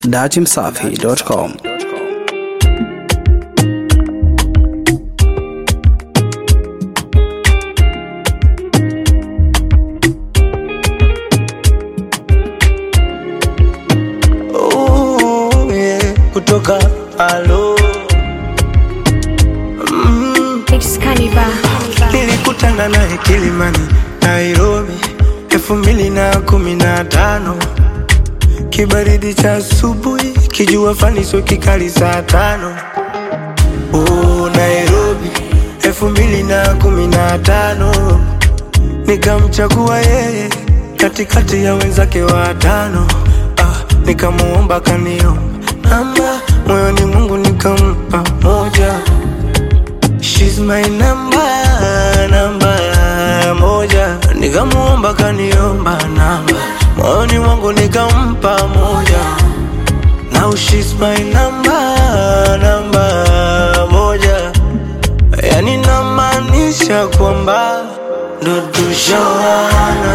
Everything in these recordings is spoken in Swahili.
datimsafi.com. Kutoka alo nilikutana naye Kilimani, Nairobi 2015. Kibaridi cha asubuhi, kijua faniso kikali saa 5. Nairobi 2015. Nikamchagua yeye katikati ya wenzake watano. Nikamuomba kaniomba namba, moyoni Mungu nikampa moja. She's my namba moja. Nikamuomba kaniomba namba, moyoni Mungu nikampa moja. Now she's my namba moja. Yani namaanisha kwamba ndo tushawana.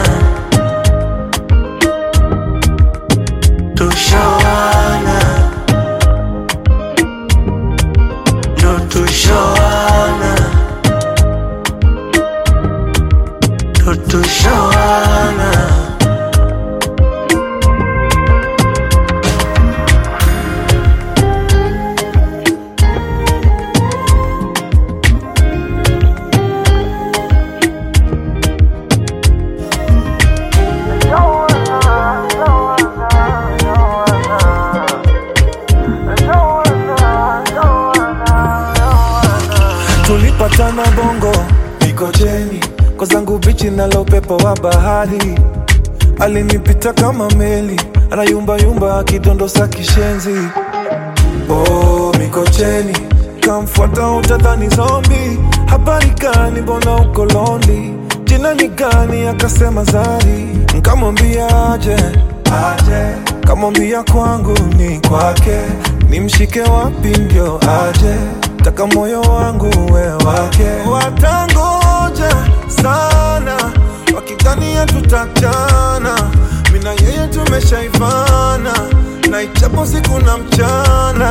Tulipatana Bongo, Mikocheni, kwa zangu bichi na upepo wa bahari. Alinipita kama meli, anayumba yumba akidondosa kishenzi. Mikocheni, kamfuata utadhani zombie. Habari gani mbona uko lonely? Jina ni gani? Akasema Zari. Nikamwambia aje, kamwambia kwangu ni kwake. Nimshike wapi ndio aje? Taka moyo wangu we wake. Watangoja sana wakidhania tutachana. Mina yeye tumeshaivana, na ichapo siku na mchana.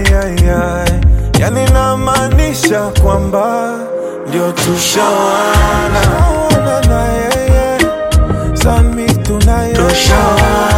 Yani namaanisha kwamba ndio tushawana. Na yeye sami tunaye tushawana.